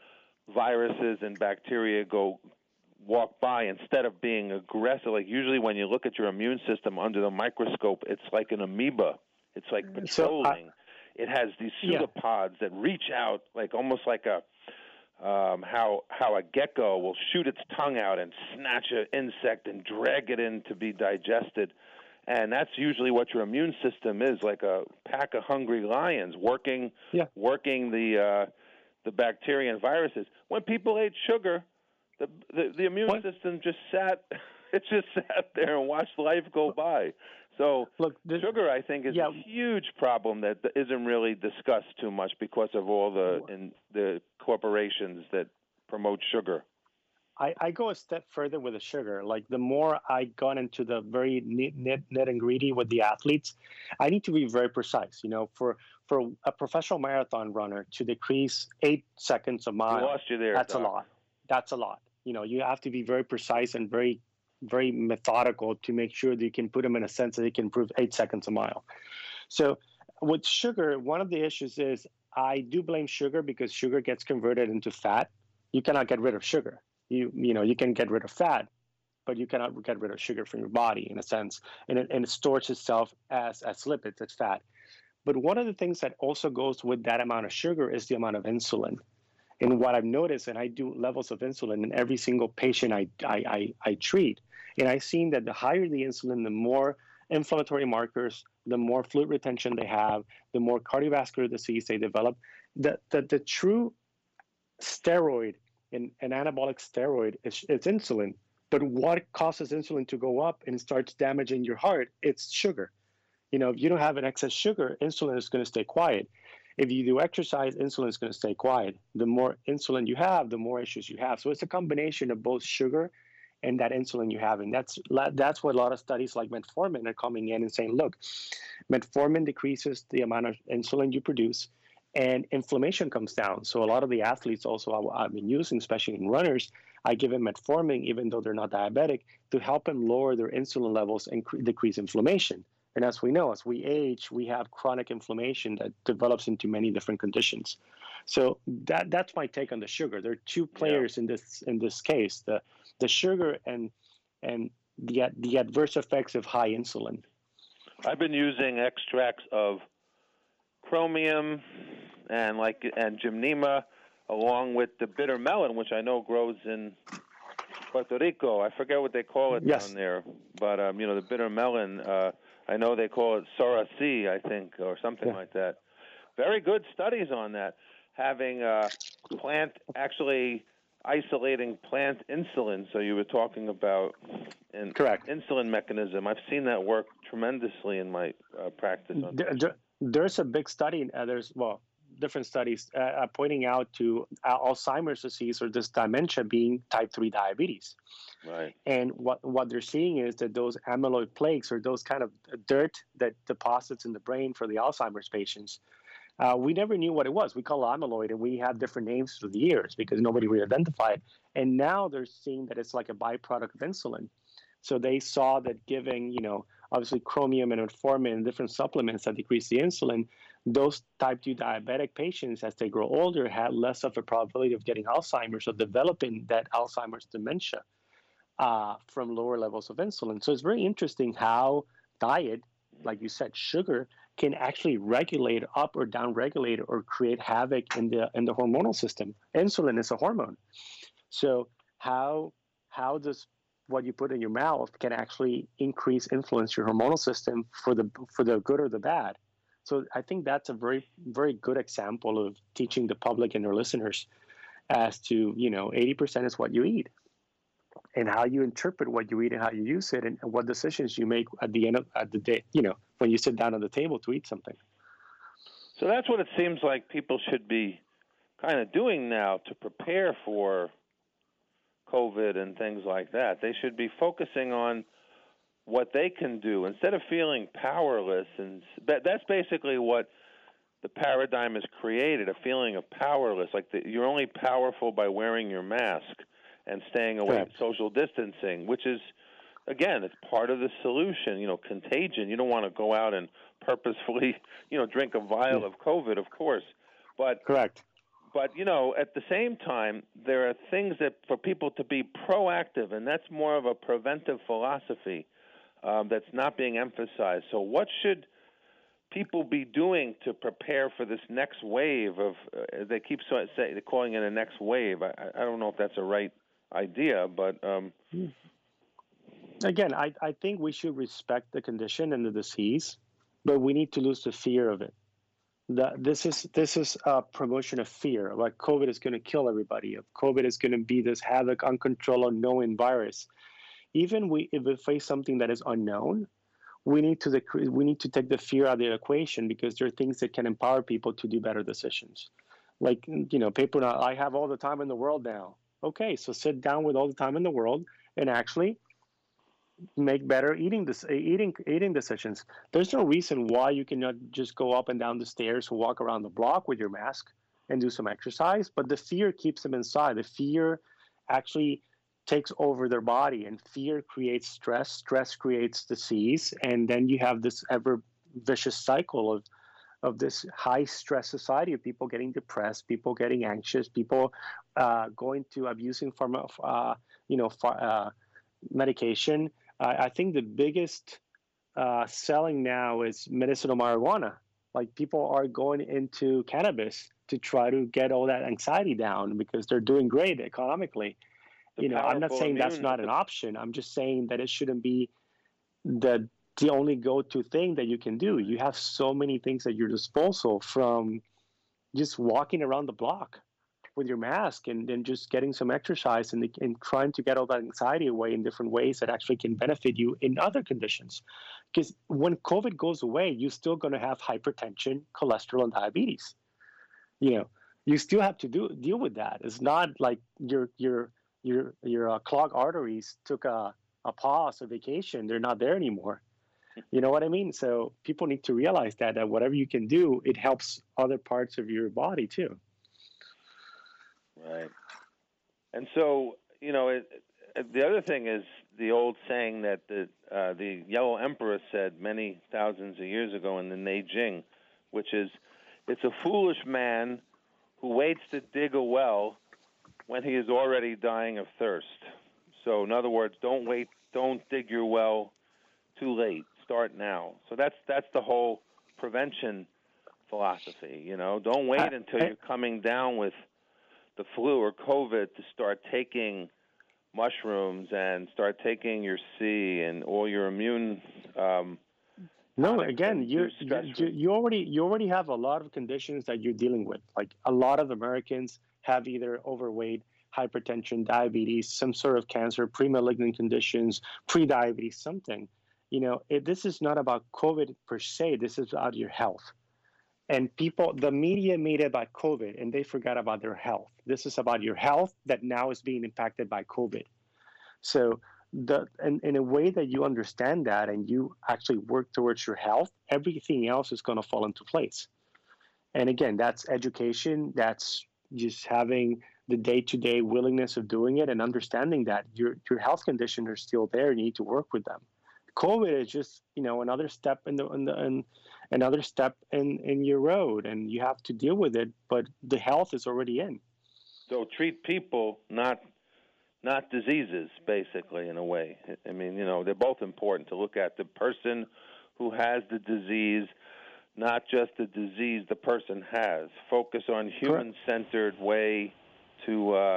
viruses and bacteria go walk by instead of being aggressive. Like usually when you look at your immune system under the microscope, it's like an amoeba. It's like patrolling. So I, it has these pseudopods yeah. that reach out, like almost like a um, how how a gecko will shoot its tongue out and snatch an insect and drag it in to be digested. And that's usually what your immune system is, like a pack of hungry lions working yeah. working the uh, the bacteria and viruses. When people ate sugar, the the, the immune what? system just sat it just sat there and watched life go by. So Look, this, sugar, I think, is yeah. a huge problem that isn't really discussed too much because of all the in, the corporations that promote sugar. I, I go a step further with the sugar. Like the more I got into the very net, net, net and greedy with the athletes, I need to be very precise. You know, for for a professional marathon runner to decrease eight seconds a mile, we lost you there, that's Doc. a lot. That's a lot. You know, you have to be very precise and very, very methodical to make sure that you can put them in a sense that they can improve eight seconds a mile. So with sugar, one of the issues is I do blame sugar because sugar gets converted into fat. You cannot get rid of sugar. You you know, you can get rid of fat, but you cannot get rid of sugar from your body in a sense. And it, and it stores itself as, as lipids, as fat. But one of the things that also goes with that amount of sugar is the amount of insulin. And what I've noticed, and I do levels of insulin in every single patient I, I, I, I treat, and I've seen that the higher the insulin, the more inflammatory markers, the more fluid retention they have, the more cardiovascular disease they develop. The, the, the true steroid, an, an anabolic steroid, is it's insulin. But what causes insulin to go up and starts damaging your heart? It's sugar. You know, if you don't have an excess sugar, insulin is going to stay quiet. If you do exercise, insulin is going to stay quiet. The more insulin you have, the more issues you have. So it's a combination of both sugar and that insulin you have. And that's that's what a lot of studies like metformin are coming in and saying, look, metformin decreases the amount of insulin you produce and inflammation comes down. So a lot of the athletes also I've been using, especially in runners, I give them metformin, even though they're not diabetic, to help them lower their insulin levels and decrease inflammation. And as we know, as we age, we have chronic inflammation that develops into many different conditions. So that that's my take on the sugar. There are two players yeah. in this in this case: the the sugar and and the the adverse effects of high insulin. I've been using extracts of chromium and like and gymnema, along with the bitter melon, which I know grows in Puerto Rico. I forget what they call it yes. down there, but um, you know, the bitter melon. Uh, I know they call it Sorasi, I think, or something yeah. like that. Very good studies on that, having uh, plant actually isolating plant insulin. So you were talking about an Correct. insulin mechanism. I've seen that work tremendously in my uh, practice. There, there, there's a big study. Uh, there's well, different studies uh, pointing out to Alzheimer's disease or this dementia being type three diabetes. Right. And what, what they're seeing is that those amyloid plaques or those kind of dirt that deposits in the brain for the Alzheimer's patients, uh, we never knew what it was. We call it amyloid, and we had different names through the years because nobody really identified. And now they're seeing that it's like a byproduct of insulin. So they saw that giving, you know, obviously chromium and metformin and different supplements that decrease the insulin, those type two diabetic patients, as they grow older, had less of a probability of getting Alzheimer's or developing that Alzheimer's dementia uh, from lower levels of insulin. So it's very interesting how diet, like you said, sugar, can actually regulate up or down regulate or create havoc in the in the hormonal system. Insulin is a hormone. So how how does what you put in your mouth can actually increase, influence your hormonal system for the for the good or the bad. So I think that's a very, very good example of teaching the public and their listeners as to, you know, eighty percent is what you eat and how you interpret what you eat and how you use it and what decisions you make at the end of at the day, you know, when you sit down at the table to eat something. So that's what it seems like people should be kind of doing now to prepare for COVID and things like that. They should be focusing on what they can do instead of feeling powerless. And that's basically what the paradigm has created, a feeling of powerless, like the, you're only powerful by wearing your mask and staying away from social distancing, which is, again, it's part of the solution. You know, contagion. You don't want to go out and purposefully, you know, drink a vial yeah. of COVID, of course. But correct. But, you know, at the same time, there are things that for people to be proactive, and that's more of a preventive philosophy um, that's not being emphasized. So what should people be doing to prepare for this next wave of, uh, they keep so, say, they're calling it a next wave. I, I don't know if that's a right idea, but... Um, Again, I, I think we should respect the condition and the disease, but we need to lose the fear of it. The, this is this is a promotion of fear, like COVID is going to kill everybody. If COVID is going to be this havoc, uncontrolled, unknown virus. Even we, if we face something that is unknown, we need to the, we need to take the fear out of the equation, because there are things that can empower people to do better decisions. Like, you know, people, I have all the time in the world now. Okay, so sit down with all the time in the world and actually make better eating this eating eating decisions. There's no reason why you cannot just go up and down the stairs or walk around the block with your mask and do some exercise, but the fear keeps them inside. The fear actually takes over their body, and fear creates stress. Stress creates disease, and then you have this ever vicious cycle of of this high stress society of people getting depressed, people getting anxious, people uh, going to abusing form of uh, you know uh, medication. I think the biggest uh, selling now is medicinal marijuana. Like, people are going into cannabis to try to get all that anxiety down because they're doing great economically. The you know, I'm not saying that's not an option. I'm just saying that it shouldn't be the the only go-to thing that you can do. You have so many things at your disposal, from just walking around the block with your mask and then just getting some exercise and, and trying to get all that anxiety away in different ways that actually can benefit you in other conditions. Because when COVID goes away, you're still going to have hypertension, cholesterol, and diabetes. You know, you still have to do deal with that. It's not like your your your your uh, clogged arteries took a, a pause, a vacation. They're not there anymore. You know what I mean? So people need to realize that, that whatever you can do, it helps other parts of your body too. Right. And so, you know, it, it, the other thing is the old saying that the uh, the Yellow Emperor said many thousands of years ago in the Neijing, which is, it's a foolish man who waits to dig a well when he is already dying of thirst. So, in other words, don't wait, don't dig your well too late. Start now. So that's that's the whole prevention philosophy, you know. Don't wait until you're coming down with the flu or COVID to start taking mushrooms and start taking your C and all your immune. Um, no, again, you you you already you already have a lot of conditions that you're dealing with. Like, a lot of Americans have either overweight, hypertension, diabetes, some sort of cancer, pre-malignant conditions, pre-diabetes, something. You know, it, this is not about COVID per se. This is about your health. And people, the media made it about COVID, and they forgot about their health. This is about your health that now is being impacted by COVID. So, the in, in a way that you understand that and you actually work towards your health, everything else is going to fall into place. And again, that's education. That's just having the day-to-day willingness of doing it and understanding that your your health conditions are still there. And you need to work with them. COVID is just, you know, another step in the, in the in, another step in, in your road, and you have to deal with it. But the health is already in. So treat people, not not diseases, basically, in a way. I mean, you know, they're both important to look at. The person who has the disease, not just the disease the person has. Focus on human-centered way to uh,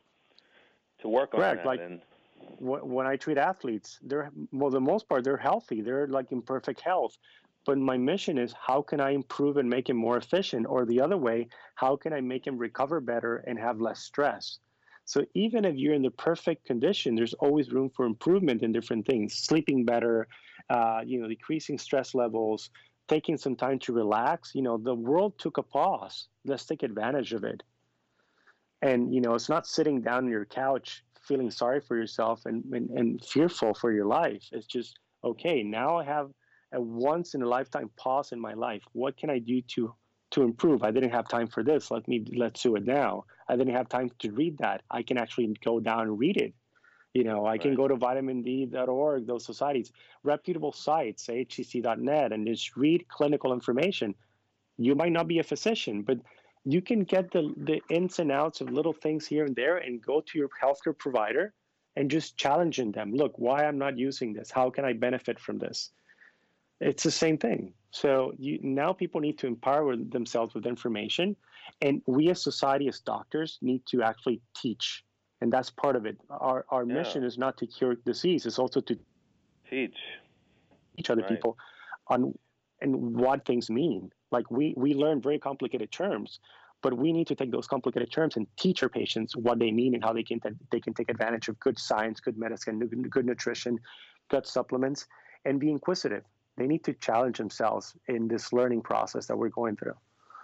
to work on Correct. that. Like, and, when I treat athletes, they're, well, the most part, they're healthy. They're like in perfect health. But my mission is, how can I improve and make him more efficient? Or the other way, how can I make him recover better and have less stress? So even if you're in the perfect condition, there's always room for improvement in different things. Sleeping better, uh, you know, decreasing stress levels, taking some time to relax. You know, the world took a pause. Let's take advantage of it. And, you know, it's not sitting down on your couch feeling sorry for yourself and, and, and fearful for your life. It's just, okay, now I have a once in a lifetime pause in my life. What can I do to to improve? I didn't have time for this. Let me let's do it now. I didn't have time to read that. I can actually go down and read it. You know, I right. can go to vitamin D dot org, those societies, reputable sites, H C C dot net, and just read clinical information. You might not be a physician, but you can get the, the ins and outs of little things here and there and go to your healthcare provider and just challenging them. Look, why I'm not using this? How can I benefit from this? It's the same thing. So you, now people need to empower themselves with information, and we as society, as doctors, need to actually teach. And that's part of it. Our our yeah. mission is not to cure disease; it's also to teach teach other right. people on and what things mean. Like we we learn very complicated terms, but we need to take those complicated terms and teach our patients what they mean and how they can they can take advantage of good science, good medicine, good nutrition, good supplements, and be inquisitive. They need to challenge themselves in this learning process that we're going through.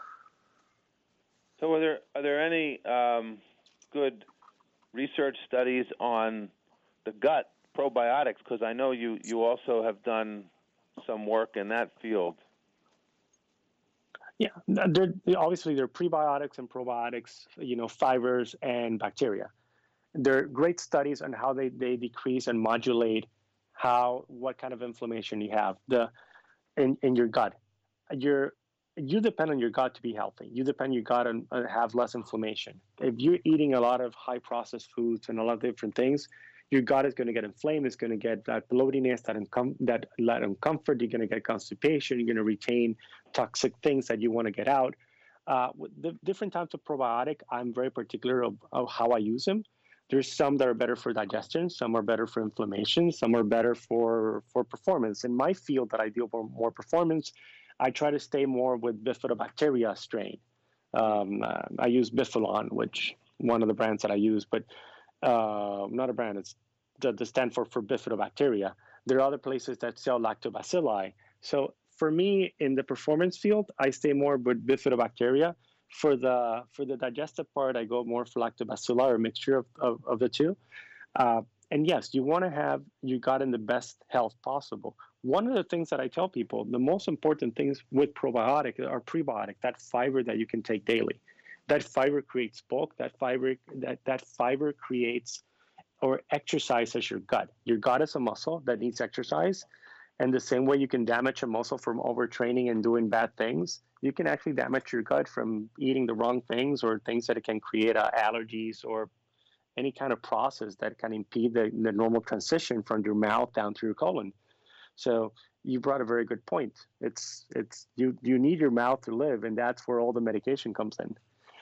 So, are there are there any um, good research studies on the gut probiotics? Because I know you, you also have done some work in that field. Yeah, they're, obviously there are prebiotics and probiotics, you know, fibers and bacteria. There are great studies on how they, they decrease and modulate how what kind of inflammation you have the in, in your gut. Your you depend on your gut to be healthy. You depend on your gut on, on have less inflammation. If you're eating a lot of high processed foods and a lot of different things, your gut is going to get inflamed. It's going to get that bloatiness, that uncom- that that uncomfort. You're going to get constipation. You're going to retain toxic things that you want to get out. Uh, with the different types of probiotic, I'm very particular of, of how I use them. There's some that are better for digestion, some are better for inflammation, some are better for, for performance. In my field that I deal with more performance, I try to stay more with Bifidobacteria strain. Um, uh, I use Bifilon, which one of the brands that I use, but uh, not a brand, it's the, the stand for, for Bifidobacteria. There are other places that sell lactobacilli. So for me, in the performance field, I stay more with Bifidobacteria. For the for the digestive part, I go more for lactobacilli or a mixture of, of, of the two. Uh, and yes, you want to have your gut in the best health possible. One of the things that I tell people, the most important things with probiotic are prebiotic, that fiber that you can take daily. That fiber creates bulk. That fiber that, that fiber creates or exercises your gut. Your gut is a muscle that needs exercise. And the same way you can damage a muscle from overtraining and doing bad things, you can actually damage your gut from eating the wrong things or things that it can create uh, allergies or any kind of process that can impede the, the normal transition from your mouth down to your colon. So you brought a very good point. It's it's you you need your mouth to live, and that's where all the medication comes in.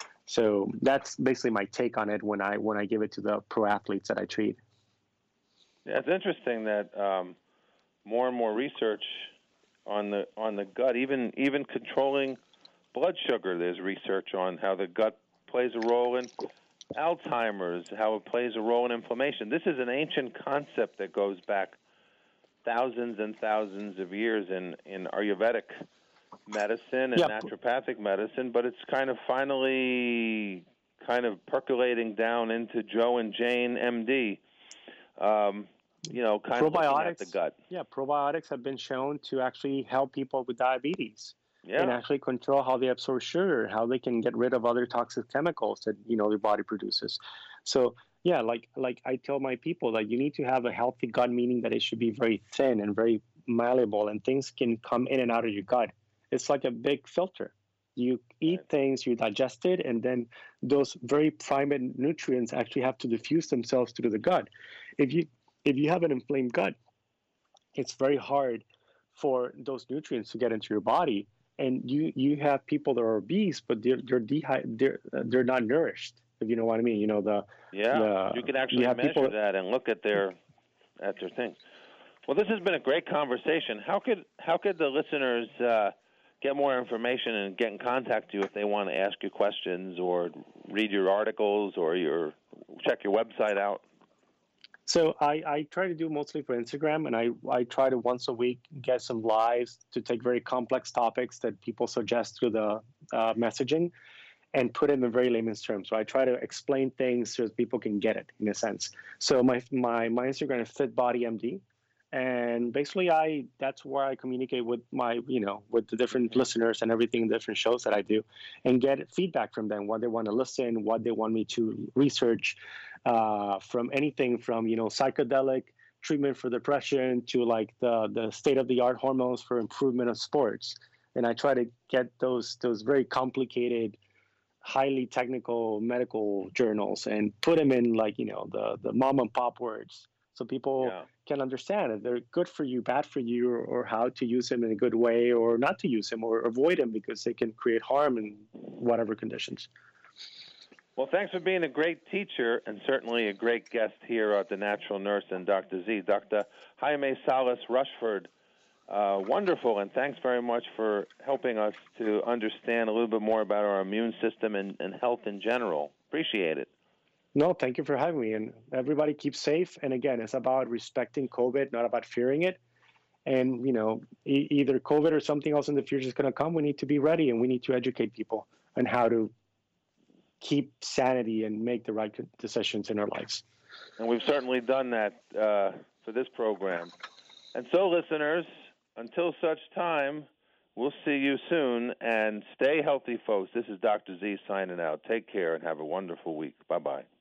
So that's basically my take on it when I when I give it to the pro athletes that I treat. Yeah, it's interesting that um, more and more research on the on the gut, even even controlling blood sugar. There's research on how the gut plays a role in Alzheimer's, how it plays a role in inflammation. This is an ancient concept that goes back thousands and thousands of years in, in Ayurvedic medicine and yep. naturopathic medicine, but it's kind of finally kind of percolating down into Joe and Jane, M D. Um, you know, kind of looking at the gut. Yeah, probiotics have been shown to actually help people with diabetes. Yeah. And actually control how they absorb sugar, how they can get rid of other toxic chemicals that, you know, their body produces. So, yeah, like like I tell my people that you need to have a healthy gut, meaning that it should be very thin and very malleable, and things can come in and out of your gut. It's like a big filter. You eat right. things, you digest it, and then those very prime nutrients actually have to diffuse themselves through the gut. If you if you have an inflamed gut, it's very hard for those nutrients to get into your body. And you, you have people that are obese, but they're they're dehy- they're they're not nourished. If you know what I mean, you know the yeah. The, you can actually you measure people, that and look at their at their thing. Well, this has been a great conversation. How could how could the listeners uh, get more information and get in contact with you if they want to ask you questions or read your articles or your check your website out? So I, I try to do mostly for Instagram, and I, I try to once a week get some lives to take very complex topics that people suggest through the uh, messaging. and put it in very layman's terms. So I try to explain things so that people can get it in a sense. So my my my Instagram is FitBodyMD, and basically I that's where I communicate with my you know with the different listeners and everything, different shows that I do, and get feedback from them, what they want to listen, what they want me to research, uh, from anything from you know psychedelic treatment for depression to like the the state of the art hormones for improvement of sports. And I try to get those those very complicated, highly technical medical journals and put them in like you know the the mom and pop words, so people Yeah. can understand if they're good for you, bad for you, or, or how to use them in a good way or not to use them or avoid them because they can create harm in whatever conditions. Well, thanks for being a great teacher and certainly a great guest here at the Natural Nurse and Doctor Z. Doctor Jaime Salas Rushford, uh, wonderful, and thanks very much for helping us to understand a little bit more about our immune system and, and health in general. Appreciate it. No, thank you for having me. And everybody keep safe. And again, it's about respecting COVID, not about fearing it. And, you know, e- either COVID or something else in the future is going to come. We need to be ready, and we need to educate people on how to keep sanity and make the right decisions in our lives. And we've certainly done that uh, for this program. And so, listeners, until such time, we'll see you soon. And stay healthy, folks. This is Doctor Z signing out. Take care and have a wonderful week. Bye-bye.